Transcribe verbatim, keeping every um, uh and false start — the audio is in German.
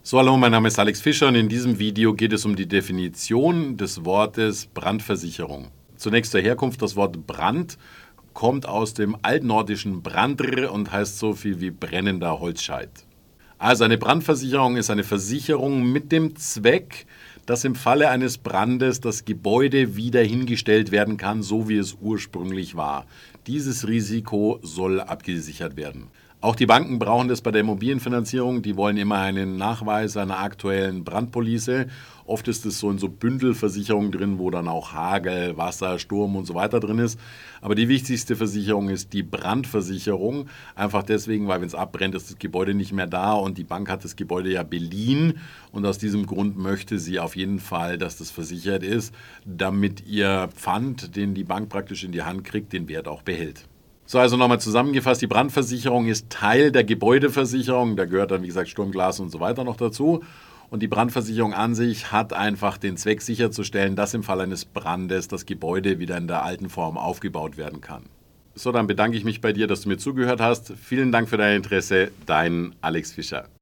So, hallo, mein Name ist Alex Fischer und in diesem Video geht es um die Definition des Wortes Brandversicherung. Zunächst zur Herkunft. Das Wort Brand kommt aus dem altnordischen brandr und heißt so viel wie brennender Holzscheit. Also eine Brandversicherung ist eine Versicherung mit dem Zweck, dass im Falle eines Brandes das Gebäude wiederhingestellt werden kann, so wie es ursprünglich war. Dieses Risiko soll abgesichert werden. Auch die Banken brauchen das bei der Immobilienfinanzierung. Die wollen immer einen Nachweis einer aktuellen Brandpolice. Oft ist es so in so Bündelversicherungen drin, wo dann auch Hagel, Wasser, Sturm und so weiter drin ist. Aber die wichtigste Versicherung ist die Brandversicherung. Einfach deswegen, weil wenn es abbrennt, ist das Gebäude nicht mehr da und die Bank hat das Gebäude ja beliehen. Und aus diesem Grund möchte sie auf jeden Fall, dass das versichert ist, damit ihr Pfand, den die Bank praktisch in die Hand kriegt, den Wert auch behält. So, also nochmal zusammengefasst, die Brandversicherung ist Teil der Gebäudeversicherung, da gehört dann wie gesagt Sturm, Glas und so weiter noch dazu. Und die Brandversicherung an sich hat einfach den Zweck sicherzustellen, dass im Fall eines Brandes das Gebäude wieder in der alten Form aufgebaut werden kann. So, dann bedanke ich mich bei dir, dass du mir zugehört hast. Vielen Dank für dein Interesse, dein Alex Fischer.